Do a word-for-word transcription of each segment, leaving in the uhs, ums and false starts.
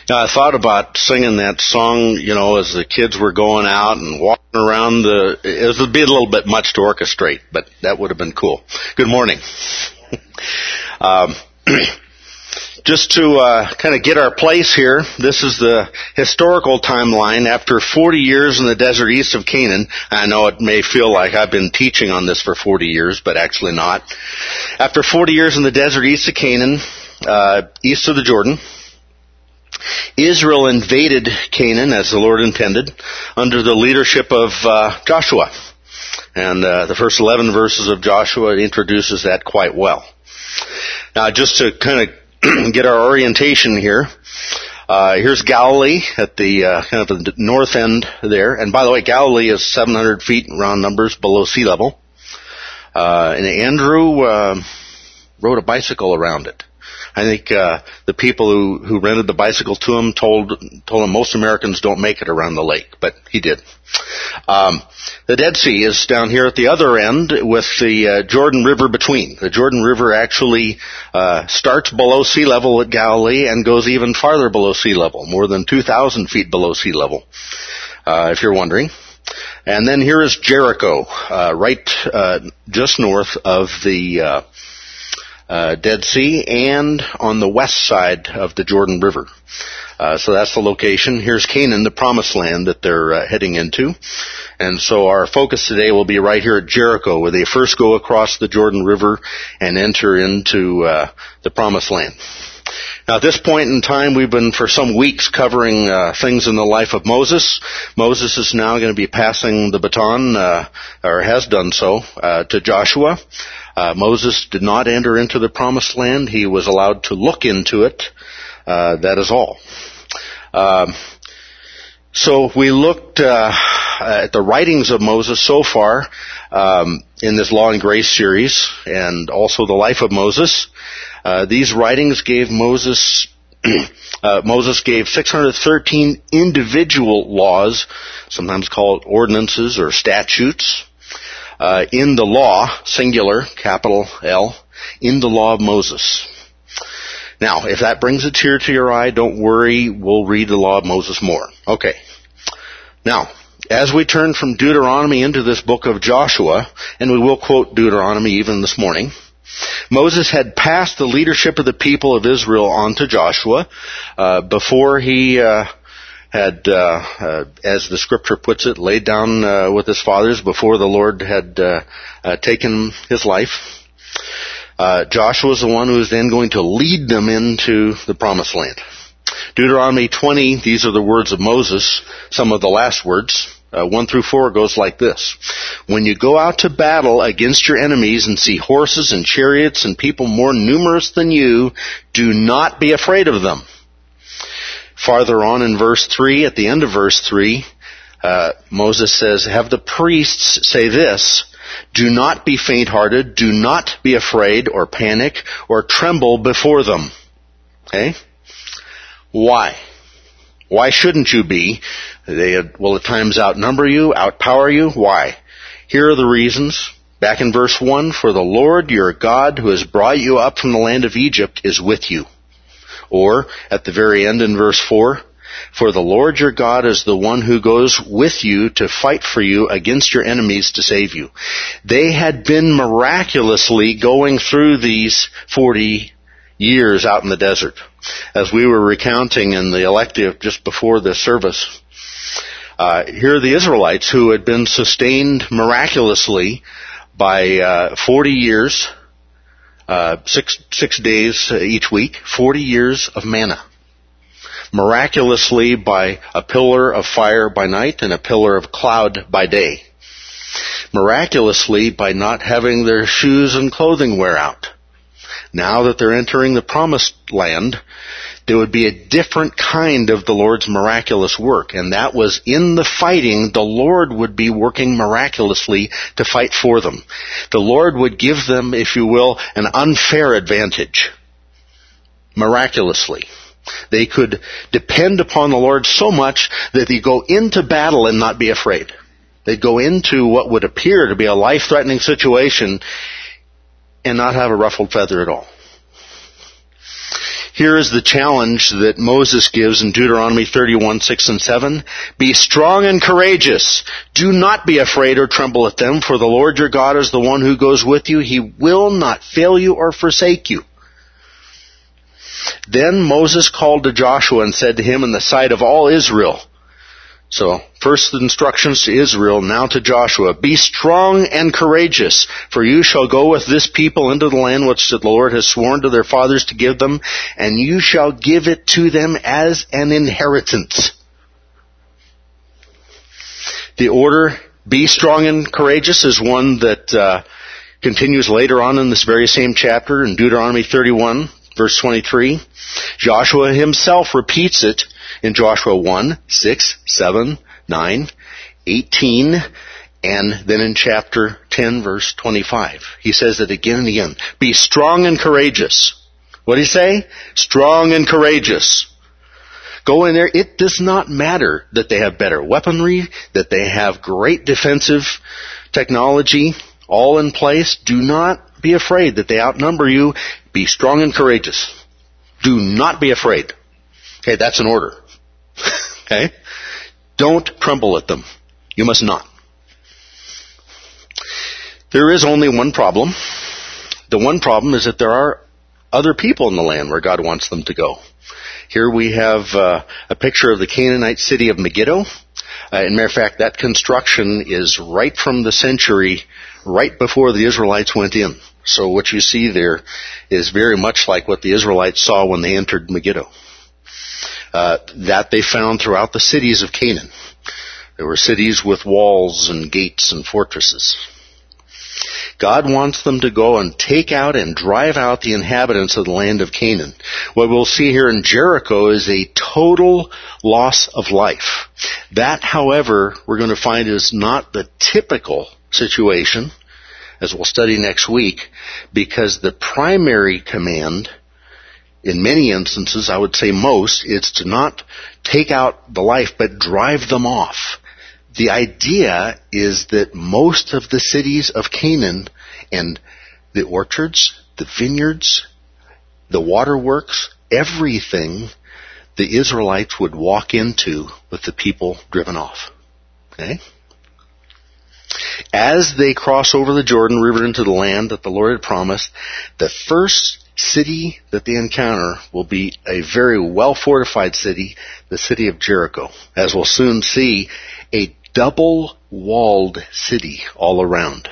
I thought about singing that song, you know, as the kids were going out and walking around the, it would be a little bit much to orchestrate, but that would have been cool. Good morning. um, just to uh, kind of get our place here, this is the historical timeline after forty years in the desert east of Canaan. I know it may feel like I've been teaching on this for forty years, but actually not. After forty years in the desert east of Canaan, uh, east of the Jordan, Israel invaded Canaan as the Lord intended under the leadership of uh, Joshua. And uh, the first eleven verses of Joshua introduces that quite well. Now, just to kind of get our orientation here, uh, here's Galilee at the uh, kind of the north end there. And by the way, Galilee is seven hundred feet, round numbers, below sea level. Uh, and Andrew uh, rode a bicycle around it. I think uh, the people who, who rented the bicycle to him told told him most Americans don't make it around the lake, but he did. Um, the Dead Sea is down here at the other end with the uh, Jordan River between. The Jordan River actually uh, starts below sea level at Galilee and goes even farther below sea level, more than two thousand feet below sea level, uh, if you're wondering. And then here is Jericho, uh, right uh, just north of the Uh, Uh, Dead Sea and on the west side of the Jordan River. Uh, so that's the location. Here's Canaan, the promised land that they're uh, heading into. And so our focus today will be right here at Jericho, where they first go across the Jordan River and enter into uh, the promised land. Now, at this point in time, we've been for some weeks covering uh, things in the life of Moses. Moses is now going to be passing the baton, uh, or has done so, uh, to Joshua. Uh, Moses did not enter into the promised land. He was allowed to look into it. Uh, that is all. Um, so we looked uh, at the writings of Moses so far um, in this Law and Grace series, and also the life of Moses. Uh, these writings gave Moses, uh, Moses gave six hundred thirteen individual laws, sometimes called ordinances or statutes, uh, in the law, singular, capital L, in the law of Moses. Now, if that brings a tear to your eye, don't worry, we'll read the law of Moses more. Okay. Now, as we turn from Deuteronomy into this book of Joshua, and we will quote Deuteronomy even this morning, Moses had passed the leadership of the people of Israel on to Joshua uh, before he uh, had, uh, uh, as the scripture puts it, laid down uh, with his fathers before the Lord had uh, uh, taken his life. Uh, Joshua is the one who is then going to lead them into the promised land. Deuteronomy twenty, these are the words of Moses, some of the last words. Uh, one through four goes like this. When you go out to battle against your enemies and see horses and chariots and people more numerous than you, do not be afraid of them. Farther on in verse three, at the end of verse three, uh, Moses says, have the priests say this, do not be faint-hearted, do not be afraid or panic or tremble before them. Okay? Why? Why shouldn't you be? They will at times outnumber you, outpower you. Why? Here are the reasons. Back in verse one, for the Lord your God who has brought you up from the land of Egypt is with you. Or, at the very end in verse four, for the Lord your God is the one who goes with you to fight for you against your enemies to save you. They had been miraculously going through these forty years out in the desert. As we were recounting in the elective just before the service, uh, here are the Israelites who had been sustained miraculously by uh, forty years, uh, six six days each week, forty years of manna. Miraculously by a pillar of fire by night and a pillar of cloud by day. Miraculously by not having their shoes and clothing wear out. Now that they're entering the promised land, there would be a different kind of the Lord's miraculous work, and that was in the fighting, the Lord would be working miraculously to fight for them. The Lord would give them, if you will, an unfair advantage. Miraculously. They could depend upon the Lord so much that they go into battle and not be afraid. They'd go into what would appear to be a life-threatening situation and not have a ruffled feather at all. Here is the challenge that Moses gives in Deuteronomy thirty-one, six and seven. Be strong and courageous. Do not be afraid or tremble at them, for the Lord your God is the one who goes with you. He will not fail you or forsake you. Then Moses called to Joshua and said to him in the sight of all Israel. So, first the instructions to Israel, now to Joshua. Be strong and courageous, for you shall go with this people into the land which the Lord has sworn to their fathers to give them, and you shall give it to them as an inheritance. The order, be strong and courageous, is one that uh, continues later on in this very same chapter in Deuteronomy thirty-one, verse twenty-three. Joshua himself repeats it in Joshua one, six, seven, nine, eighteen, and then in chapter ten, verse twenty-five. He says it again and again. Be strong and courageous. What did he say? Strong and courageous. Go in there. It does not matter that they have better weaponry, that they have great defensive technology, all in place. Do not be afraid that they outnumber you. Be strong and courageous. Do not be afraid. Okay, that's an order. Okay? Don't tremble at them. You must not. There is only one problem. The one problem is that there are other people in the land where God wants them to go. Here we have uh, a picture of the Canaanite city of Megiddo. Uh, as a matter of fact, that construction is right from the century, right before the Israelites went in. So what you see there is very much like what the Israelites saw when they entered Megiddo. Uh, that they found throughout the cities of Canaan. There were cities with walls and gates and fortresses. God wants them to go and take out and drive out the inhabitants of the land of Canaan. What we'll see here in Jericho is a total loss of life. That, however, we're going to find is not the typical situation, as we'll study next week, because the primary command, in many instances, I would say most, is to not take out the life, but drive them off. The idea is that most of the cities of Canaan and the orchards, the vineyards, the waterworks, everything the Israelites would walk into with the people driven off. Okay? As they cross over the Jordan River into the land that the Lord had promised, the first city that they encounter will be a very well-fortified city, the city of Jericho. As we'll soon see, a double-walled city all around.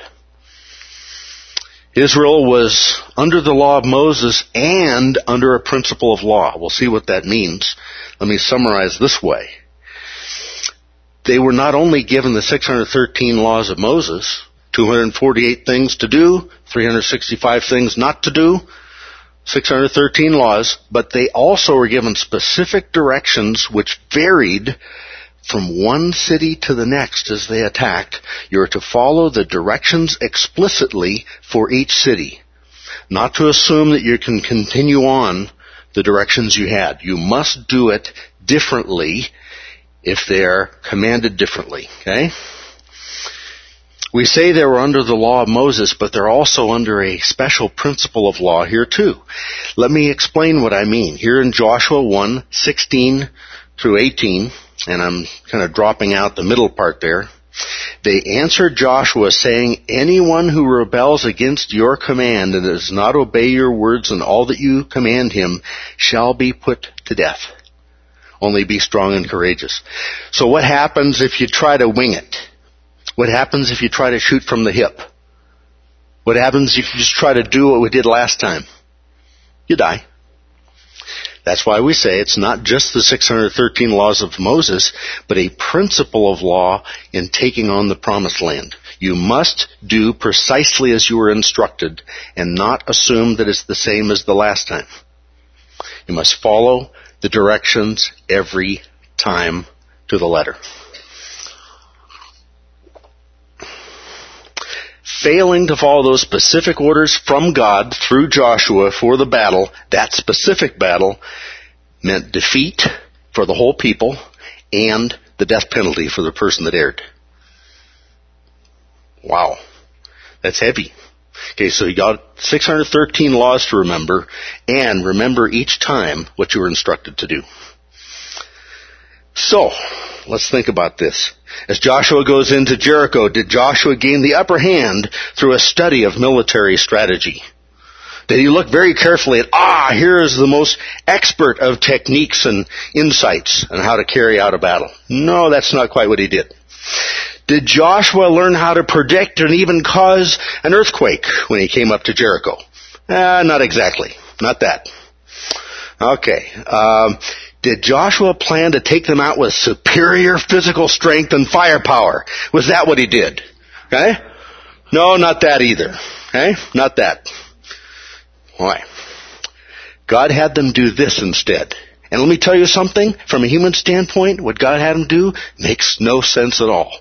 Israel was under the law of Moses and under a principle of law. We'll see what that means. Let me summarize this way. They were not only given the six hundred thirteen laws of Moses, two hundred forty-eight things to do, three hundred sixty-five things not to do, six hundred thirteen laws, but they also were given specific directions which varied from one city to the next as they attacked. You are to follow the directions explicitly for each city, not to assume that you can continue on the directions you had. You must do it differently if they're commanded differently, okay? We say they were under the law of Moses, but they're also under a special principle of law here too. Let me explain what I mean. Here in Joshua one, sixteen through eighteen, and I'm kind of dropping out the middle part there, they answered Joshua saying, anyone who rebels against your command and does not obey your words and all that you command him shall be put to death. Only be strong and courageous. So what happens if you try to wing it? What happens if you try to shoot from the hip? What happens if you just try to do what we did last time? You die. That's why we say it's not just the six hundred thirteen laws of Moses, but a principle of law in taking on the promised land. You must do precisely as you were instructed and not assume that it's the same as the last time. You must follow the directions every time to the letter. Failing to follow those specific orders from God through Joshua for the battle, that specific battle, meant defeat for the whole people and the death penalty for the person that erred. Wow. That's heavy. Okay, so you got six hundred thirteen laws to remember, and remember each time what you were instructed to do. So, let's think about this. As Joshua goes into Jericho, did Joshua gain the upper hand through a study of military strategy? Did he look very carefully at, ah, here is the most expert of techniques and insights on how to carry out a battle? No, that's not quite what he did. Did Joshua learn how to predict and even cause an earthquake when he came up to Jericho? Uh, not exactly. Not that. Okay. Um, did Joshua plan to take them out with superior physical strength and firepower? Was that what he did? Okay? No, not that either. Okay? Not that. Why? God had them do this instead. And let me tell you something, from a human standpoint, what God had them do makes no sense at all.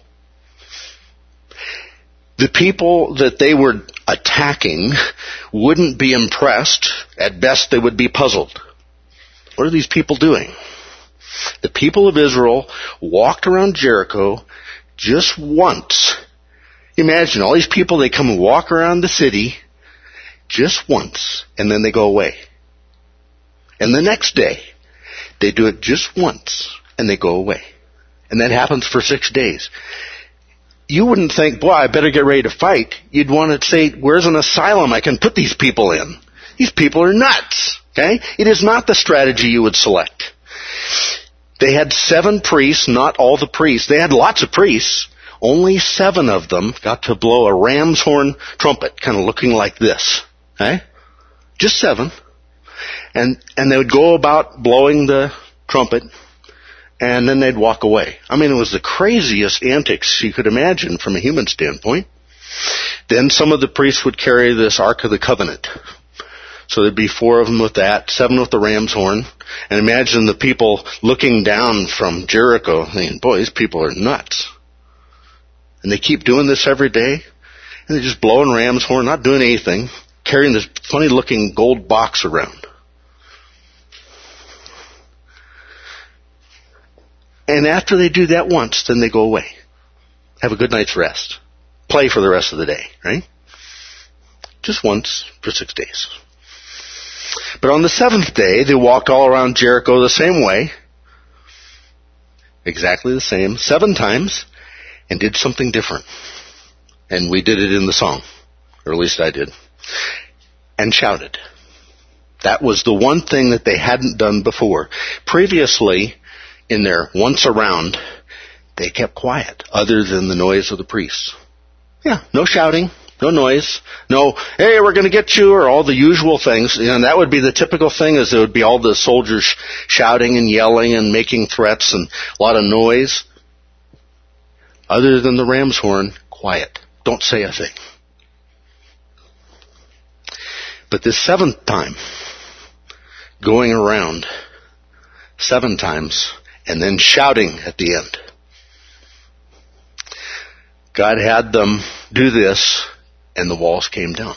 The people that they were attacking wouldn't be impressed. At best, they would be puzzled. What are these people doing? The people of Israel walked around Jericho just once. Imagine all these people, they come and walk around the city just once, and then they go away. And the next day, they do it just once, and they go away. And that happens for six days. You wouldn't think, boy, I better get ready to fight. You'd want to say, where's an asylum I can put these people in? These people are nuts. Okay? It is not the strategy you would select. They had seven priests, not all the priests. They had lots of priests. Only seven of them got to blow a ram's horn trumpet, kind of looking like this. Okay? Just seven. And, and they would go about blowing the trumpet, and then they'd walk away. I mean, it was the craziest antics you could imagine from a human standpoint. Then some of the priests would carry this Ark of the Covenant. So there'd be four of them with that, seven with the ram's horn. And imagine the people looking down from Jericho thinking, boy, these people are nuts. And they keep doing this every day. And they're just blowing ram's horn, not doing anything, carrying this funny looking gold box around. And after they do that once, then they go away. Have a good night's rest. Play for the rest of the day, right? Just once for six days. But on the seventh day, they walked all around Jericho the same way. Exactly the same. Seven times. And did something different. And we did it in the song. Or at least I did. And shouted. That was the one thing that they hadn't done before. Previously, in their once around, they kept quiet, other than the noise of the priests. Yeah, no shouting, no noise, no, hey, we're going to get you, or all the usual things. You know, and that would be the typical thing, is there would be all the soldiers shouting and yelling and making threats and a lot of noise. Other than the ram's horn, quiet. Don't say a thing. But this seventh time, going around seven times, and then shouting at the end. God had them do this, and the walls came down.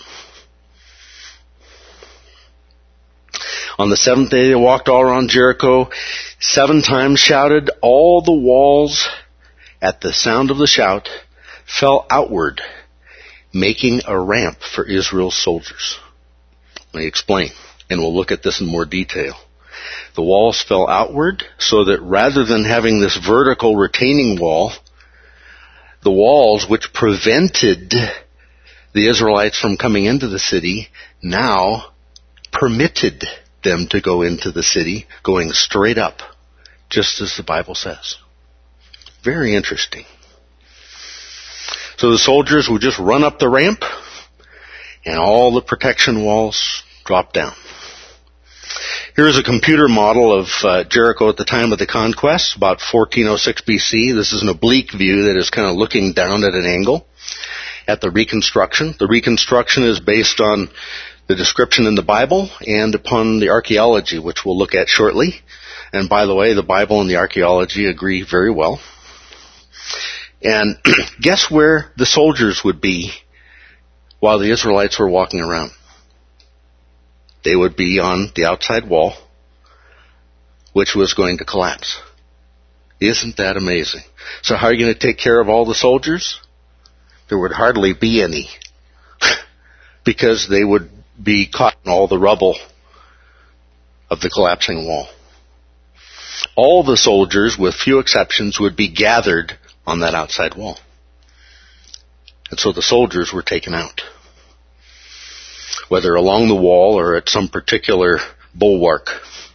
On the seventh day, they walked all around Jericho, seven times shouted. All the walls, at the sound of the shout, fell outward, making a ramp for Israel's soldiers. Let me explain, and we'll look at this in more detail. The walls fell outward, so that rather than having this vertical retaining wall, the walls which prevented the Israelites from coming into the city now permitted them to go into the city, going straight up, just as the Bible says. Very interesting. So the soldiers would just run up the ramp, and all the protection walls dropped down. Here's a computer model of uh, Jericho at the time of the conquest, about fourteen oh six B C. This is an oblique view that is kind of looking down at an angle at the reconstruction. The reconstruction is based on the description in the Bible and upon the archaeology, which we'll look at shortly. And by the way, the Bible and the archaeology agree very well. And guess where the soldiers would be while the Israelites were walking around? They would be on the outside wall, which was going to collapse. Isn't that amazing? So how are you going to take care of all the soldiers? There would hardly be any. because they would be caught in all the rubble of the collapsing wall. All the soldiers, with few exceptions, would be gathered on that outside wall. And so the soldiers were taken out, whether along the wall or at some particular bulwark.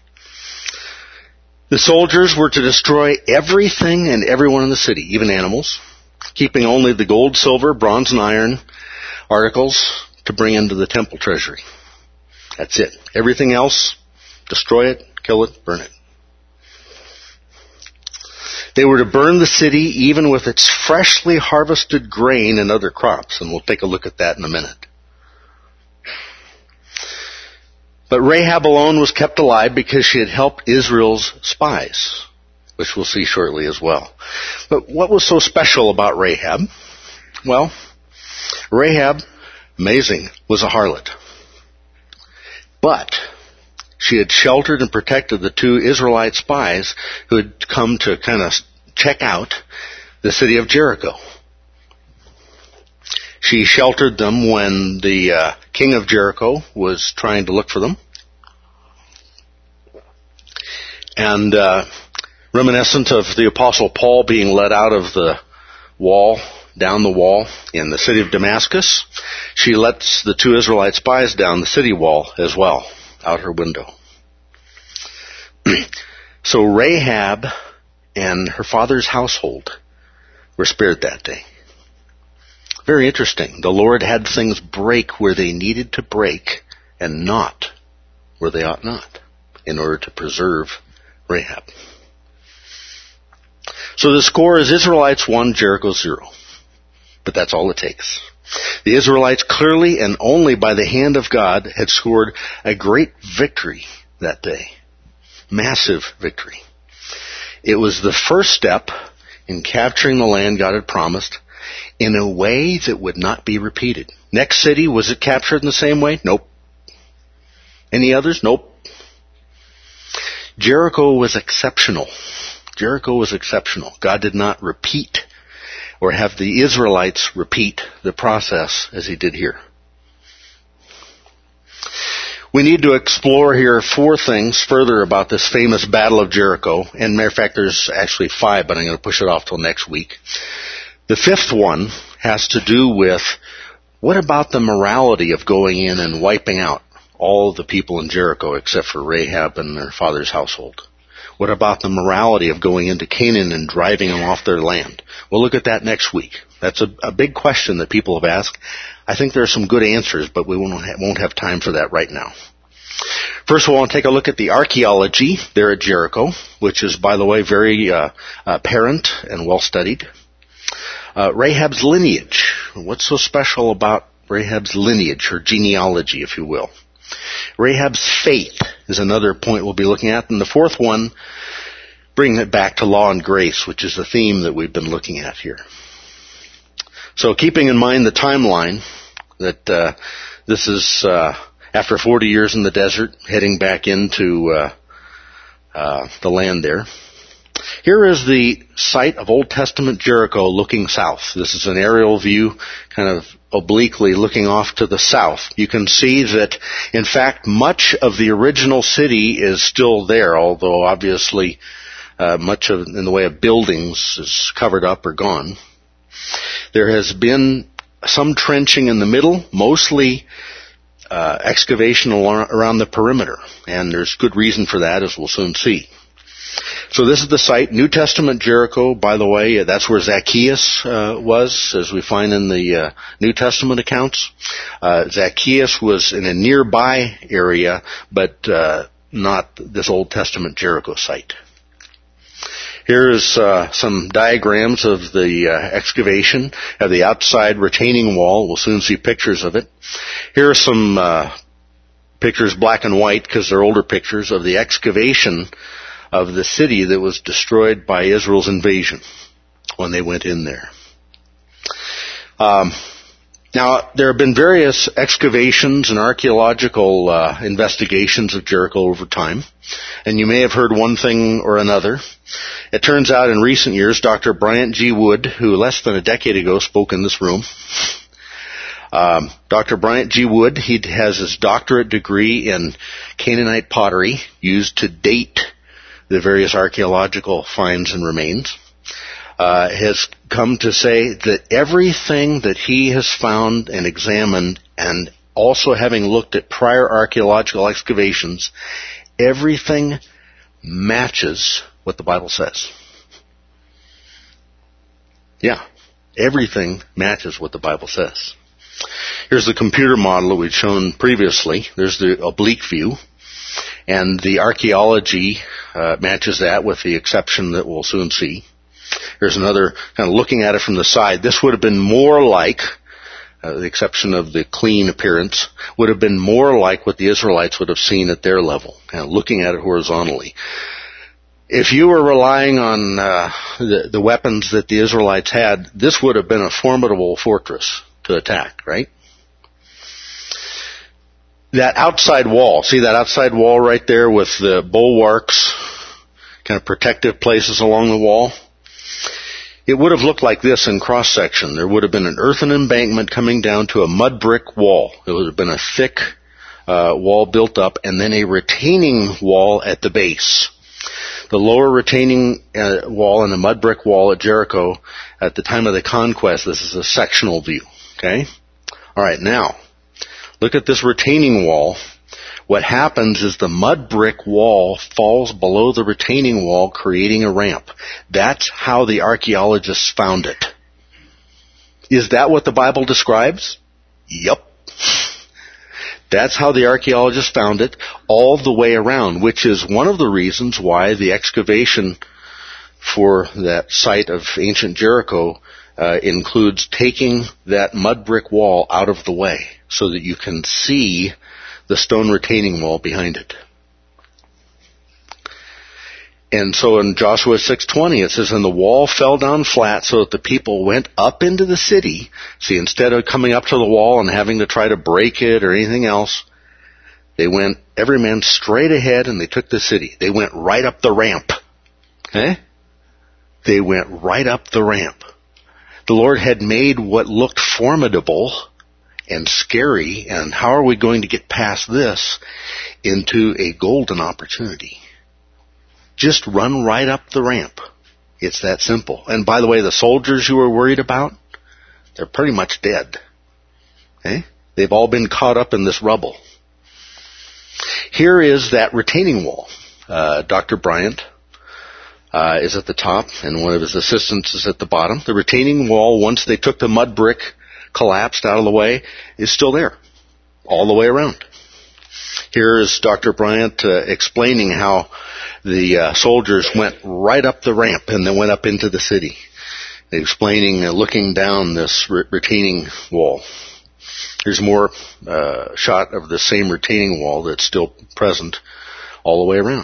The soldiers were to destroy everything and everyone in the city, even animals, keeping only the gold, silver, bronze, and iron articles to bring into the temple treasury. That's it. Everything else, destroy it, kill it, burn it. They were to burn the city even with its freshly harvested grain and other crops, and we'll take a look at that in a minute. But Rahab alone was kept alive because she had helped Israel's spies, which we'll see shortly as well. But what was so special about Rahab? Well, Rahab, amazing, was a harlot. But she had sheltered and protected the two Israelite spies who had come to kind of check out the city of Jericho. She sheltered them when the uh, king of Jericho was trying to look for them. And uh, reminiscent of the Apostle Paul being led out of the wall, down the wall in the city of Damascus, she lets the two Israelite spies down the city wall as well, out her window. So Rahab and her father's household were spared that day. Very interesting. The Lord had things break where they needed to break and not where they ought not in order to preserve Rahab. So the score is Israelites one, Jericho zero. But that's all it takes. The Israelites clearly and only by the hand of God had scored a great victory that day. Massive victory. It was the first step in capturing the land God had promised in a way that would not be repeated. Next city, was it captured in the same way? Nope. Any others? Nope. Jericho was exceptional. Jericho was exceptional. God did not repeat or have the Israelites repeat the process as he did here. We need to explore here four things further about this famous Battle of Jericho. And matter of fact, there's actually five, but I'm going to push it off till next week. The fifth one has to do with what about the morality of going in and wiping out all the people in Jericho except for Rahab and their father's household? What about the morality of going into Canaan and driving them off their land? We'll look at that next week. That's a, a big question that people have asked. I think there are some good answers, but we won't have, won't have time for that right now. First of all, I want to take a look at the archaeology there at Jericho, which is, by the way, very uh, apparent and well studied. Uh, Rahab's lineage. What's so special about Rahab's lineage, her genealogy, if you will? Rahab's faith is another point we'll be looking at. And the fourth one, bringing it back to law and grace, which is the theme that we've been looking at here. So keeping in mind the timeline, that uh, this is uh, after forty years in the desert, heading back into uh, uh, the land there. Here is the site of Old Testament Jericho looking south. This is an aerial view, kind of obliquely looking off to the south. You can see that, in fact, much of the original city is still there, although obviously uh, much of in the way of buildings is covered up or gone. There has been some trenching in the middle, mostly uh, excavation around the perimeter, and there's good reason for that, as we'll soon see. So this is the site, New Testament Jericho. By the way, that's where Zacchaeus uh, was, as we find in the uh, New Testament accounts. Uh, Zacchaeus was in a nearby area, but uh, not this Old Testament Jericho site. Here's uh, some diagrams of the uh, excavation of the outside retaining wall. We'll soon see pictures of it. Here are some uh, pictures, black and white, because they're older pictures, of the excavation of the city that was destroyed by Israel's invasion when they went in there. Um, now, there have been various excavations and archaeological uh, investigations of Jericho over time, and you may have heard one thing or another. It turns out in recent years, Doctor Bryant G. Wood, who less than a decade ago spoke in this room, Um, Doctor Bryant G. Wood, he has his doctorate degree in Canaanite pottery used to date the various archaeological finds and remains. Uh, has come to say that everything that he has found and examined, and also having looked at prior archaeological excavations, everything matches what the Bible says. Yeah, everything matches what the Bible says. Here's the computer model that we'd shown previously. There's the oblique view, and the archaeology uh, matches that with the exception that we'll soon see. Here's another kind of looking at it from the side. This would have been more like, uh, the exception of the clean appearance, would have been more like what the Israelites would have seen at their level, kind of looking at it horizontally. If you were relying on uh, the, the weapons that the Israelites had, this would have been a formidable fortress to attack, right? That outside wall, see that outside wall right there with the bulwarks, kind of protective places along the wall? It would have looked like this in cross-section. There would have been an earthen embankment coming down to a mud brick wall. It would have been a thick uh, wall built up, and then a retaining wall at the base. The lower retaining uh, wall and the mud brick wall at Jericho at the time of the conquest, this is a sectional view, okay? All right, now, look at this retaining wall. What happens is the mud brick wall falls below the retaining wall, creating a ramp. That's how the archaeologists found it. Is that what the Bible describes? Yup. That's how the archaeologists found it all the way around, which is one of the reasons why the excavation for that site of ancient Jericho uh, includes taking that mud brick wall out of the way so that you can see the stone retaining wall behind it. And so in Joshua six twenty it says, and the wall fell down flat so that the people went up into the city. See, instead of coming up to the wall and having to try to break it or anything else, they went, every man straight ahead, and they took the city. They went right up the ramp. Okay? They went right up the ramp. The Lord had made what looked formidable and scary, and how are we going to get past this, into a golden opportunity. Just run right up the ramp. It's that simple. And by the way, the soldiers you were worried about, they're pretty much dead. Okay? They've all been caught up in this rubble. Here is that retaining wall. Uh, Doctor Bryant uh, is at the top, and one of his assistants is at the bottom. The retaining wall, once they took the mud brick, collapsed out of the way, is still there, all the way around. Here is Doctor Bryant uh, explaining how the uh, soldiers went right up the ramp and then went up into the city, explaining, uh, looking down this re- retaining wall. Here's more uh, shot of the same retaining wall that's still present all the way around.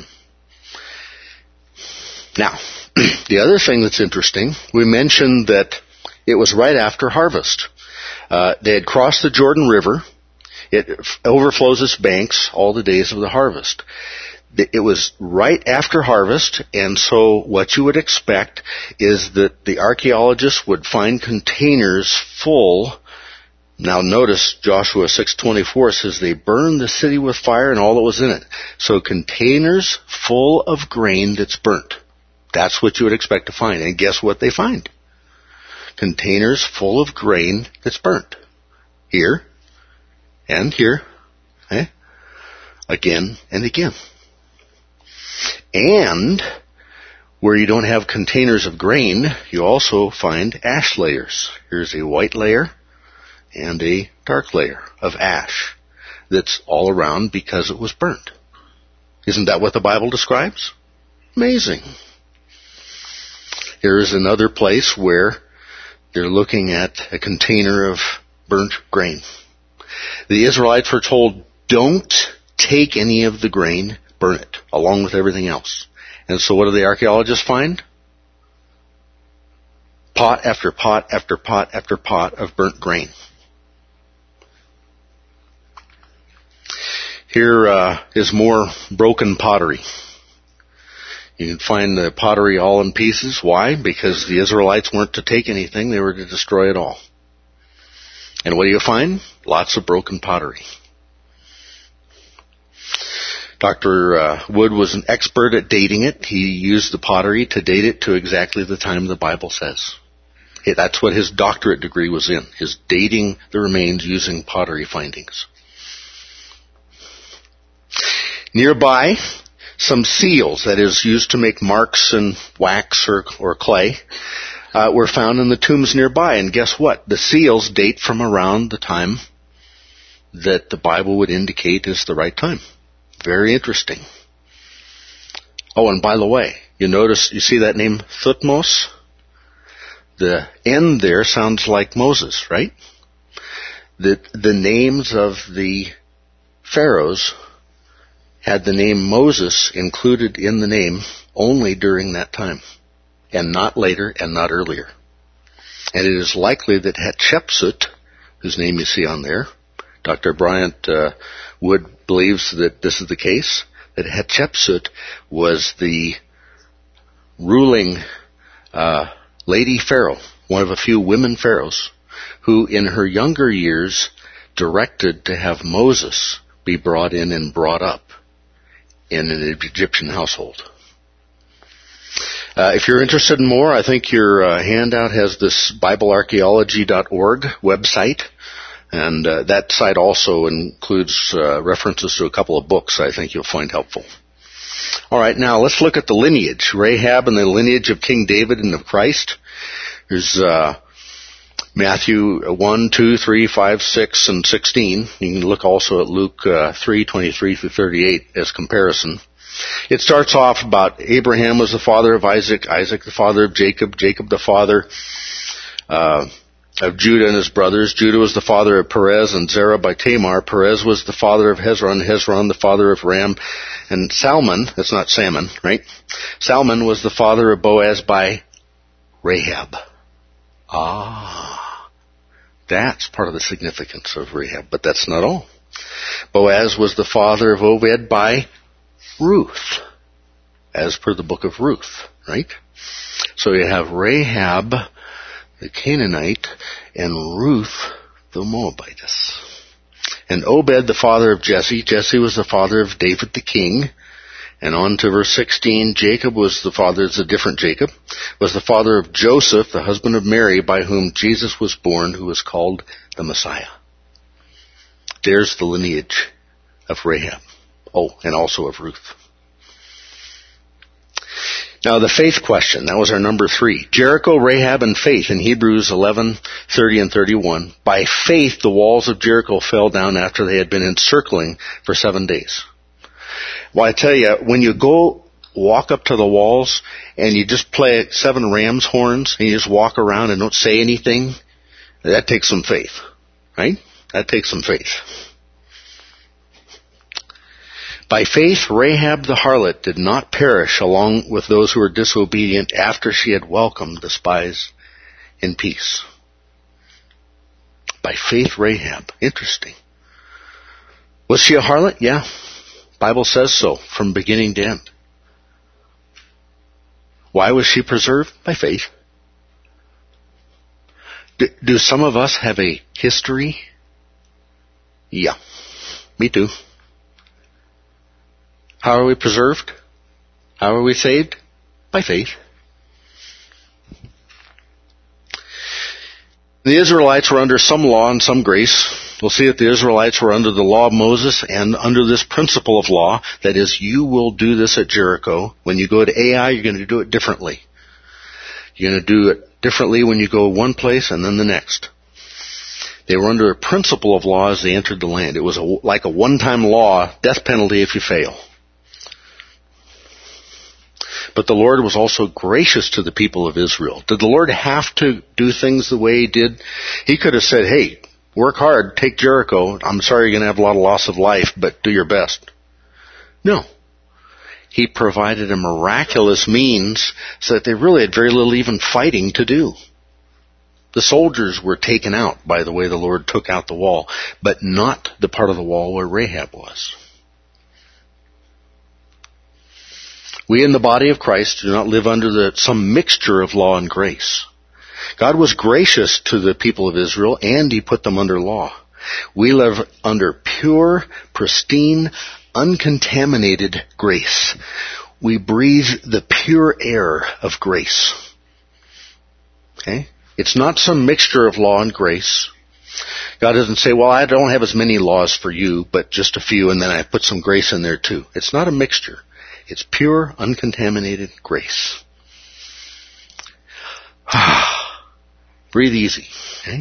Now, the other thing that's interesting, we mentioned that it was right after harvest. Uh, they had crossed the Jordan River. It f- overflows its banks all the days of the harvest. It was right after harvest, and so what you would expect is that the archaeologists would find containers full. Now notice Joshua six twenty-four says they burned the city with fire and all that was in it. So containers full of grain that's burnt. That's what you would expect to find. And guess what they find? Containers full of grain that's burnt. Here and here. Eh? Again and again. And where you don't have containers of grain, you also find ash layers. Here's a white layer and a dark layer of ash that's all around because it was burnt. Isn't that what the Bible describes? Amazing. Here's another place where they're looking at a container of burnt grain. The Israelites were told, don't take any of the grain, burn it, along with everything else. And so what do the archaeologists find? Pot after pot after pot after pot of burnt grain. Here uh, is more broken pottery. You can find the pottery all in pieces. Why? Because the Israelites weren't to take anything. They were to destroy it all. And what do you find? Lots of broken pottery. Doctor Uh, Wood was an expert at dating it. He used the pottery to date it to exactly the time the Bible says. Hey, that's what his doctorate degree was in, his dating the remains using pottery findings. Nearby, some seals, that is, used to make marks in wax or, or clay, uh, were found in the tombs nearby. And guess what? The seals date from around the time that the Bible would indicate is the right time. Very interesting. Oh, and by the way, you notice, you see that name Thutmose? The N there sounds like Moses, right? The, the names of the pharaohs had the name Moses included in the name only during that time, and not later and not earlier. And it is likely that Hatshepsut, whose name you see on there, Doctor Bryant uh, Wood believes that this is the case, that Hatshepsut was the ruling uh, lady pharaoh, one of a few women pharaohs, who in her younger years directed to have Moses be brought in and brought up in an Egyptian household. Uh, if you're interested in more, I think your uh, handout has this Bible Archaeology dot org website. And uh, that site also includes uh, references to a couple of books I think you'll find helpful. All right, now let's look at the lineage. Rahab and the lineage of King David and of Christ. There's uh, Matthew one, two, three, five, six, and sixteen. You can look also at Luke uh, three, twenty-three through thirty-eight as comparison. It starts off about Abraham was the father of Isaac, Isaac the father of Jacob, Jacob the father uh of Judah and his brothers. Judah was the father of Perez and Zerah by Tamar. Perez was the father of Hezron. Hezron the father of Ram. And Salmon, that's not salmon, right? Salmon was the father of Boaz by Rahab. Ah, that's part of the significance of Rahab, but that's not all. Boaz was the father of Obed by Ruth, as per the book of Ruth, right? So you have Rahab, the Canaanite, and Ruth, the Moabitess. And Obed, the father of Jesse. Jesse was the father of David the king. And on to verse sixteen, Jacob was the father, it's a different Jacob, was the father of Joseph, the husband of Mary, by whom Jesus was born, who was called the Messiah. There's the lineage of Rahab. Oh, and also of Ruth. Now the faith question, that was our number three. Jericho, Rahab, and faith in Hebrews eleven, thirty and thirty-one. By faith the walls of Jericho fell down after they had been encircling for seven days. Well, I tell you, when you go walk up to the walls and you just play seven ram's horns and you just walk around and don't say anything, that takes some faith, right? That takes some faith. By faith, Rahab the harlot did not perish along with those who were disobedient after she had welcomed the spies in peace. By faith, Rahab. Interesting. Was she a harlot? Yeah. Bible says so from beginning to end. Why was she preserved? By faith. Do, do some of us have a history? Yeah. Me too. How are we preserved? How are we saved? By faith. The Israelites were under some law and some grace. We'll see that the Israelites were under the law of Moses and under this principle of law. That is, you will do this at Jericho. When you go to Ai, you're going to do it differently. You're going to do it differently when you go one place and then the next. They were under a principle of law as they entered the land. It was a, like a one-time law, death penalty if you fail. But the Lord was also gracious to the people of Israel. Did the Lord have to do things the way He did? He could have said, hey, work hard, take Jericho. I'm sorry you're going to have a lot of loss of life, but do your best. No. He provided a miraculous means so that they really had very little even fighting to do. The soldiers were taken out by the way the Lord took out the wall, but not the part of the wall where Rahab was. We in the body of Christ do not live under the, some mixture of law and grace. God was gracious to the people of Israel, and He put them under law. We live under pure, pristine, uncontaminated grace. We breathe the pure air of grace. Okay? It's not some mixture of law and grace. God doesn't say, well, I don't have as many laws for you, but just a few, and then I put some grace in there too. It's not a mixture. It's pure, uncontaminated grace. Breathe easy. Okay?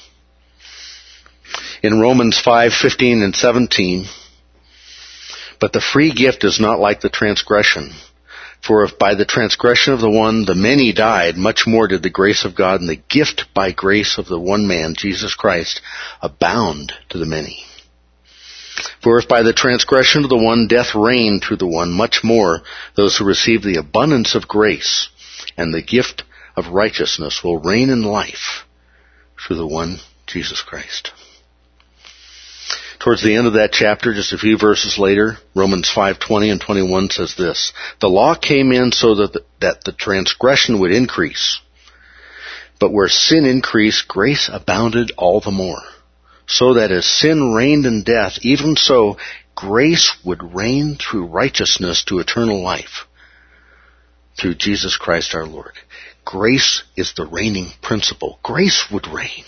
In Romans five fifteen and seventeen, but the free gift is not like the transgression. For if by the transgression of the one the many died, much more did the grace of God and the gift by grace of the one man, Jesus Christ, abound to the many. For if by the transgression of the one death reigned through the one, much more those who receive the abundance of grace and the gift of righteousness will reign in life through the one, Jesus Christ. Towards the end of that chapter, just a few verses later, Romans five twenty and twenty-one says this, the law came in so that the, that the transgression would increase. But where sin increased, grace abounded all the more. So that as sin reigned in death, even so grace would reign through righteousness to eternal life. Through Jesus Christ our Lord. Grace is the reigning principle. Grace would reign.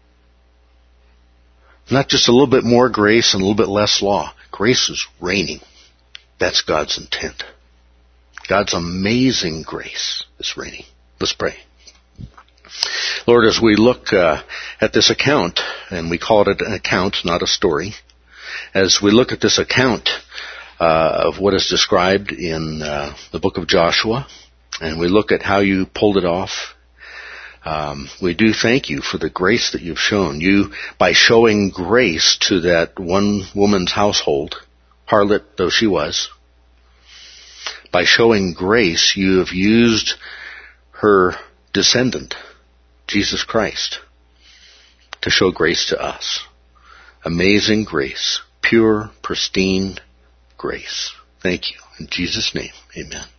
Not just a little bit more grace and a little bit less law. Grace is reigning. That's God's intent. God's amazing grace is reigning. Let's pray. Lord, as we look uh, at this account, and we call it an account, not a story, as we look at this account uh, of what is described in uh, the book of Joshua, and we look at how you pulled it off, Um, we do thank you for the grace that you've shown. You, by showing grace to that one woman's household, harlot though she was, by showing grace, you have used her descendant, Jesus Christ, to show grace to us. Amazing grace. Pure, pristine grace. Thank you. In Jesus' name, amen.